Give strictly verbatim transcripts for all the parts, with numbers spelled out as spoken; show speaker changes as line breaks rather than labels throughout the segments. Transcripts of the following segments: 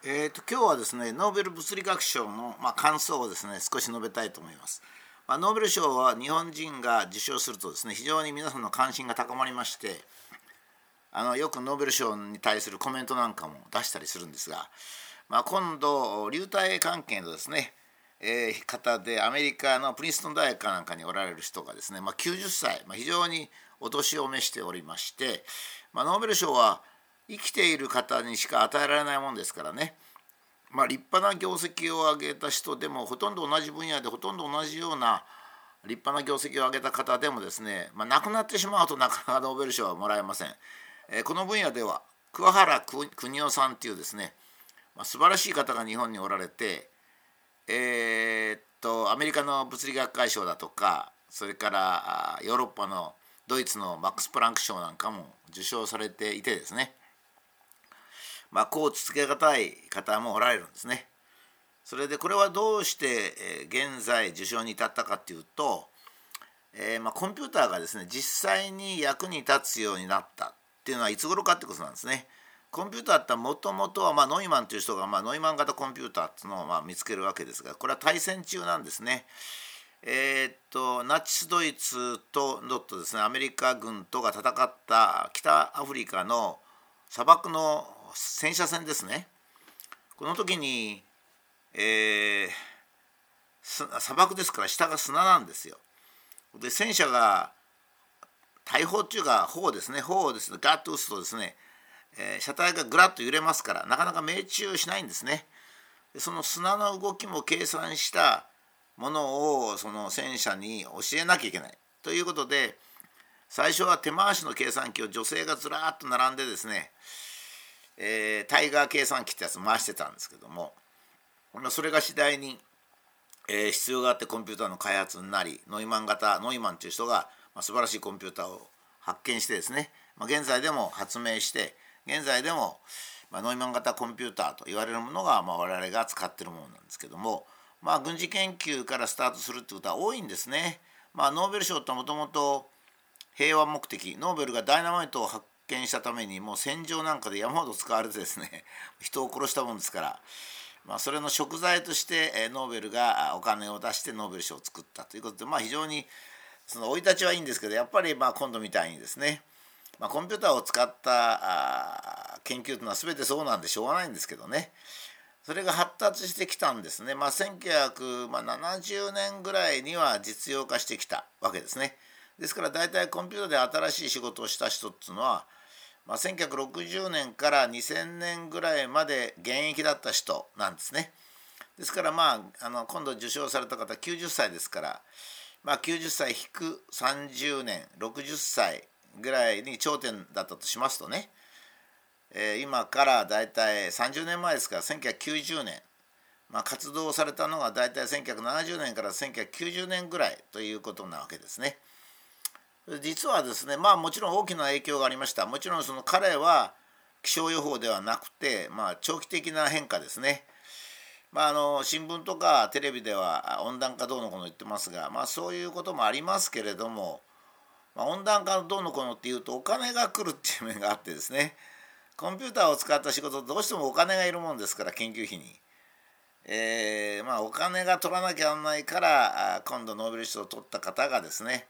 えーと、今日はですね、ノーベル物理学賞の、まあ、感想をですね、少し述べたいと思います。まあ、ノーベル賞は日本人が受賞するとですね、非常に皆さんの関心が高まりまして、あのよくノーベル賞に対するコメントなんかも出したりするんですが、まあ、今度、流体関係のですね、えー方でアメリカのプリンストン大学かなんかにおられる人がですね、まあ、きゅうじゅっさい、まあ、非常にお年を召しておりまして、まあ、ノーベル賞は生きている方にしか与えられないもんですからね、まあ、立派な業績を上げた人でもほとんど同じ分野でほとんど同じような立派な業績を上げた方でもですね、まあ、亡くなってしまうとなかなかノーベル賞はもらえません。えーこの分野では桑原邦夫さんというですね、まあ、素晴らしい方が日本におられて、えーっとアメリカの物理学会賞だとか、それからヨーロッパのドイツのマックス・プランク賞なんかも受賞されていてですね、まあ、こう続けがたい方もおられるんですね。それでこれはどうして、えー現在受賞に至ったかというと、えーまあ、コンピューターがですね実際に役に立つようになったっていうのはいつ頃かってことなんですね。コンピューターってもともとは、まあ、ノイマンという人が、まあ、ノイマン型コンピューターっていうのを、まあ、見つけるわけですが、これは大戦中なんですね。えーっとナチスドイツとのとですねアメリカ軍とが戦った北アフリカの砂漠の戦車戦ですね。この時に、えー砂漠ですから下が砂なんですよ。で戦車が大砲っていうか砲ですね砲をですねガッと撃つとですね、えー車体がぐらっと揺れますからなかなか命中しないんですね。でその砂の動きも計算したものをその戦車に教えなきゃいけないということで、最初は手回しの計算機を女性がずらっと並んでですね、えータイガー計算機ってやつを回してたんですけども、それが次第に、えー必要があってコンピューターの開発になり、ノイマン型ノイマンという人が、まあ、素晴らしいコンピューターを発見してですね、まあ、現在でも発明して現在でも、まあ、ノイマン型コンピューターと言われるものが、まあ、我々が使っているものなんですけども、まあ、軍事研究からスタートするってことは多いんですね。まあ、ノーベル賞ってもともと平和目的、ノーベルがダイナマイトを発見したためにもう戦場なんかで山ほど使われてですね人を殺したもんですから、まあ、それの贖罪としてノーベルがお金を出してノーベル賞を作ったということで、まあ、非常にその生い立ちはいいんですけど、やっぱりまあ今度みたいにですね、まあ、コンピューターを使った研究というのは全てそうなんでしょうがないんですけどね、それが発達してきたんですね。まあ、せんきゅうひゃくななじゅうねんぐらいには実用化してきたわけですね。ですから大体コンピューターで新しい仕事をした人っていうのは、まあ、せんきゅうひゃくろくじゅうねんからにせんねんぐらいまで現役だった人なんですね。ですからまあ、あの今度受賞された方きゅうじゅっさいですから、まあ、きゅうじゅっさい引くさんじゅうねんろくじゅっさいぐらいに頂点だったとしますとね、えー今からだいたいさんじゅうねんまえですからせんきゅうひゃくきゅうじゅうねん、まあ、活動されたのがだいたいせんきゅうひゃくななじゅうねんからせんきゅうひゃくきゅうじゅうねんぐらいということなわけですね。実はですね、まあもちろん大きな影響がありました。もちろんその彼は気象予報ではなくて、まあ、長期的な変化ですね。まあ、あの新聞とかテレビでは温暖化どうのこうの言ってますが、まあ、そういうこともありますけれども、まあ、温暖化どうのこうのっていうとお金が来るっていう面があってですね、コンピューターを使った仕事どうしてもお金がいるもんですから、研究費に、えーまあ、お金が取らなきゃならないから今度ノーベル賞を取った方がですね、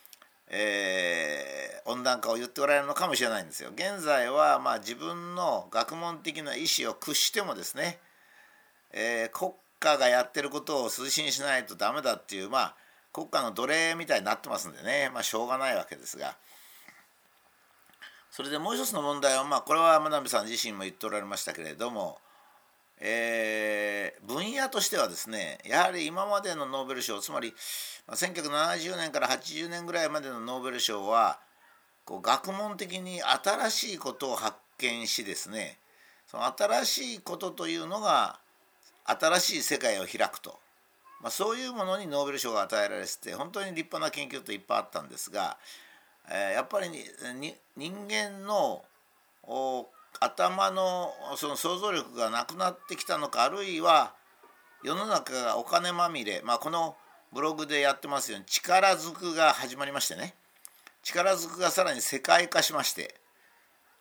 えー温暖化を言っておられるのかもしれないんですよ。現在はまあ自分の学問的な意思を屈してもですね、えー国家がやってることを推進しないとダメだっていう、まあ、国家の奴隷みたいになってますんでね、まあ、しょうがないわけですが、それでもう一つの問題は、まあ、これは真鍋さん自身も言っておられましたけれども、えー分野としてはですね、やはり今までのノーベル賞、つまりまあせんきゅうひゃくななじゅうねんからはちじゅうねんぐらいまでのノーベル賞はこう学問的に新しいことを発見しですね、その新しいことというのが新しい世界を開くと、まあ、そういうものにノーベル賞が与えられてて本当に立派な研究といっぱいあったんですが、えーやっぱりにに人間のお頭のその想像力がなくなってきたのか、あるいは世の中がお金まみれ、まあ、このブログでやってますように力ずくが始まりましてね、力ずくがさらに世界化しまして、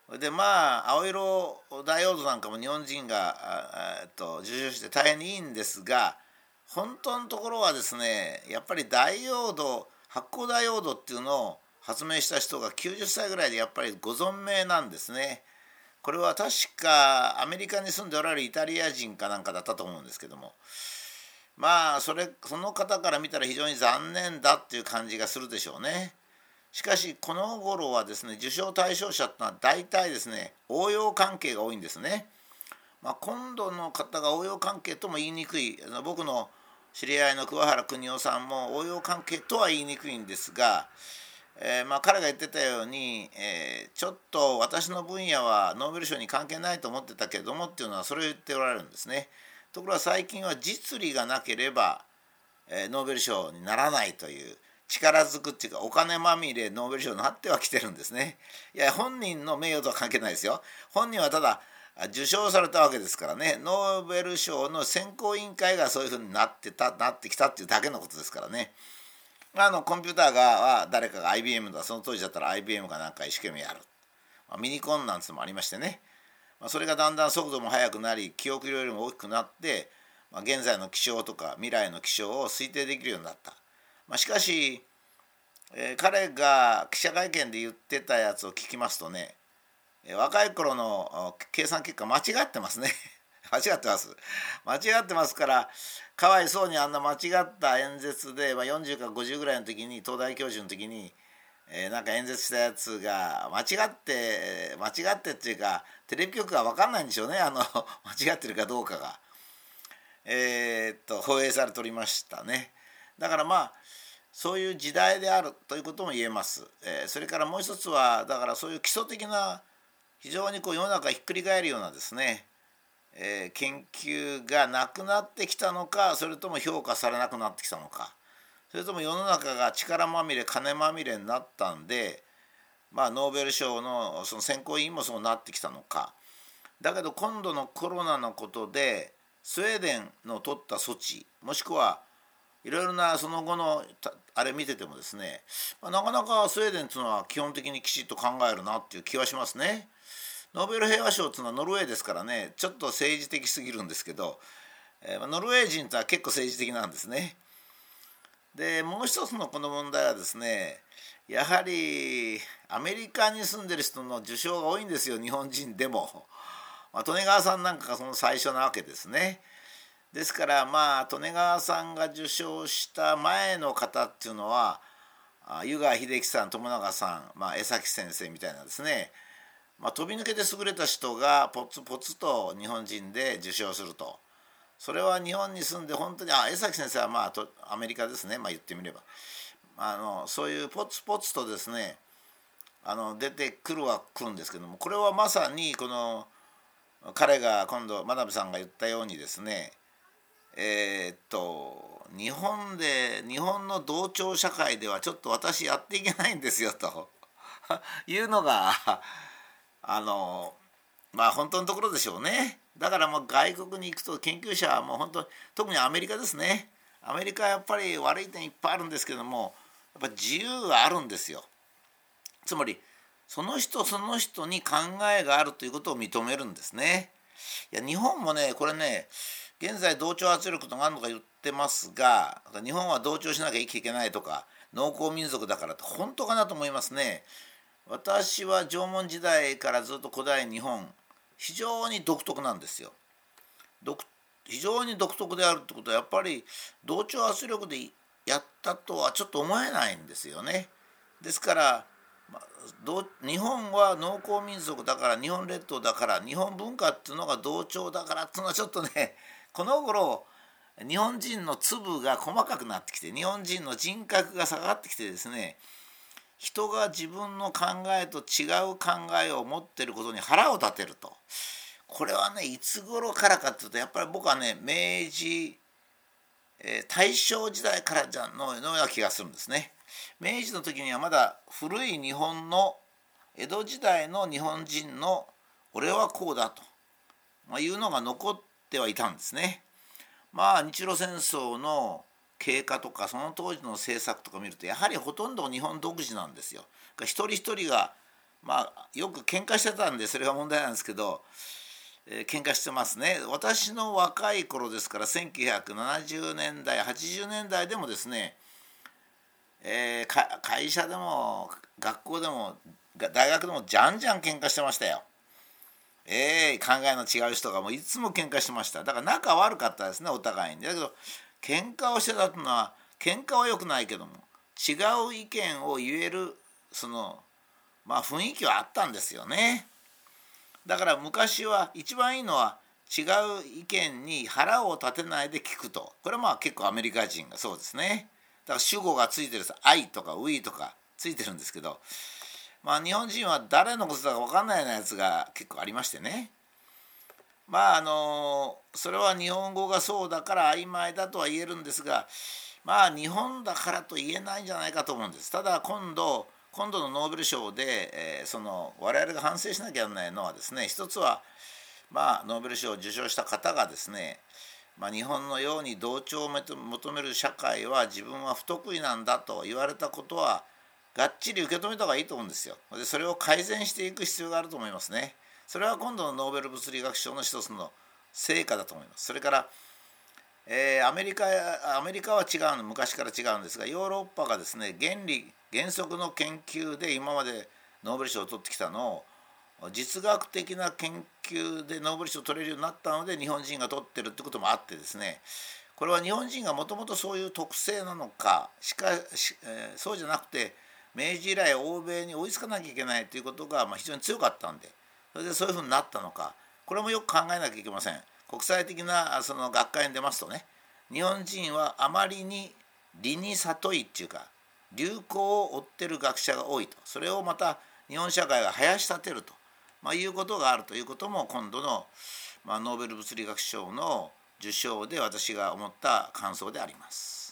でまあ青色ダイオードなんかも日本人があ、えっと、受賞して大変にいいんですが、本当のところはですね、やっぱりダイオード発光ダイオードっていうのを発明した人がきゅうじゅっさいぐらいでやっぱりご存命なんですね。これは確かアメリカに住んでおられるイタリア人かなんかだったと思うんですけども、まあそれその方から見たら非常に残念だっていう感じがするでしょうね。しかしこの頃はですね、受賞対象者ってのは大体ですね、応用関係が多いんですね。まあ、今度の方が応用関係とも言いにくい、僕の知り合いの桑原邦夫さんも応用関係とは言いにくいんですが、えーまあ彼が言ってたように、えーちょっと私の分野はノーベル賞に関係ないと思ってたけれどもっていうのはそれを言っておられるんですね。ところが最近は実利がなければ、えーノーベル賞にならないという力ずくっていうか、お金まみれノーベル賞になってはきてるんですね。いや本人の名誉とは関係ないですよ。本人はただ受賞されたわけですからね。ノーベル賞の選考委員会がそういうふうになってたなってきたっていうだけのことですからね。あのコンピューターがは誰かが アイビーエム だ、その当時だったら アイビーエム がなんか一生懸命やる、まあ、ミニコンなんつうのもありましてね、まあ、それがだんだん速度も速くなり記憶量よりも大きくなって、まあ、現在の気象とか未来の気象を推定できるようになった、まあ、しかし、えー彼が記者会見で言ってたやつを聞きますとね、えー若い頃の計算結果間違ってますね間違ってます間違ってますから、かわいそうにあんな間違った演説で、まあ、よんじゅうかごじゅうぐらいの時に東大教授の時に、えーなんか演説したやつが間違って間違ってっていうか、テレビ局が分かんないんでしょうね、あの間違ってるかどうかが、えーっと放映されておりましたね。だからまあそういう時代であるということも言えます。えーそれからもう一つはだからそういう基礎的な非常にこう世の中ひっくり返るようなですね、えー研究がなくなってきたのか、それとも評価されなくなってきたのか、それとも世の中が力まみれ金まみれになったんで、まあ、ノーベル賞のその選考委員もそうなってきたのか。だけど今度のコロナのことでスウェーデンの取った措置、もしくはいろいろなその後のあれ見ててもですね、まあ、なかなかスウェーデンっていうのは基本的にきちっと考えるなっていう気はしますね。ノーベル平和賞っていうのはノルウェーですからね、ちょっと政治的すぎるんですけど、えー、ノルウェー人とは結構政治的なんですね。でもう一つのこの問題はですね、やはりアメリカに住んでる人の受賞が多いんですよ、日本人でも。まあ、利根川さんなんかがその最初なわけですね。ですからまあ利根川さんが受賞した前の方っていうのは湯川秀樹さん、友永さん、まあ、江崎先生みたいなですね、まあ、飛び抜けて優れた人がポツポツと日本人で受賞すると、それは日本に住んで本当にあ江崎先生はまあとアメリカですね、まあ、言ってみればあのそういうポツポツとですねあの出てくるは来るんですけども、これはまさにこの彼が今度真鍋さんが言ったようにですね、えーっと日本で日本の同調社会ではちょっと私やっていけないんですよというのがあのまあ本当のところでしょうね。だからもう外国に行くと研究者はもう本当特にアメリカですね。アメリカはやっぱり悪い点いっぱいあるんですけども、やっぱ自由があるんですよ。つまりその人その人に考えがあるということを認めるんですね。いや日本もねこれね現在同調圧力とかあるのか言ってますが、日本は同調しなきゃ生きていけないとか農耕民族だからって本当かなと思いますね。私は縄文時代からずっと古代日本非常に独特なんですよ。独非常に独特であるってことはやっぱり同調圧力でやったとはちょっと思えないんですよね。ですから、まあ、ど日本は農耕民族だから日本列島だから日本文化っていうのが同調だからっていうのはちょっとねこの頃日本人の粒が細かくなってきて日本人の人格が下がってきてですね、人が自分の考えと違う考えを持っていることに腹を立てると、これはねいつ頃からかというとやっぱり僕はね明治、えー大正時代からじゃのような気がするんですね。明治の時にはまだ古い日本の江戸時代の日本人の俺はこうだと、まあ、いうのが残ってはいたんですね。まあ日露戦争の経過とかその当時の政策とか見るとやはりほとんど日本独自なんですよ。一人一人がまあよく喧嘩してたんでそれが問題なんですけど、えー、喧嘩してますね。私の若い頃ですからせんきゅうひゃくななじゅうねんだいはちじゅうねんだいでもですね、えー、か会社でも学校でも大学でもじゃんじゃん喧嘩してましたよ。えー、考えの違う人がもういつも喧嘩してました。だから仲悪かったですね、お互いに。だけど喧嘩をしてたというのは、喧嘩は良くないけども違う意見を言えるそのまあ雰囲気はあったんですよね。だから昔は一番いいのは違う意見に腹を立てないで聞くと。これはまあ結構アメリカ人がそうですね。だから主語がついてる「I」とか「We」とかついてるんですけど、まあ日本人は誰のことだか分かんないようなやつが結構ありましてね。まああのそれは日本語がそうだから曖昧だとは言えるんですが、まあ日本だからと言えないんじゃないかと思うんです。ただ今度今度のノーベル賞で、えー、その我々が反省しなきゃならないのはですね、一つはまあノーベル賞を受賞した方がですね、まあ、日本のように同調を求める社会は自分は不得意なんだと言われたことはがっちり受け止めた方がいいと思うんですよ。でそれを改善していく必要があると思いますね。それは今度のノーベル物理学賞の一つの成果だと思います。それから、えー、アメリカアメリカは違うの、昔から違うんですが、ヨーロッパがですね、原理原則の研究で今までノーベル賞を取ってきたのを実学的な研究でノーベル賞を取れるようになったので日本人が取ってるってこともあってですね、これは日本人がもともとそういう特性なのか、しかし、えー、そうじゃなくて明治以来欧米に追いつかなきゃいけないということがまあ非常に強かったんで、それでそういうふうになったのか、これもよく考えなきゃいけません。国際的なその学会に出ますとね、日本人はあまりに理に里いっていうか流行を追ってる学者が多いと、それをまた日本社会が囃し立てると、まあ、いうことがあるということも今度の、まあ、ノーベル物理学賞の受賞で私が思った感想であります。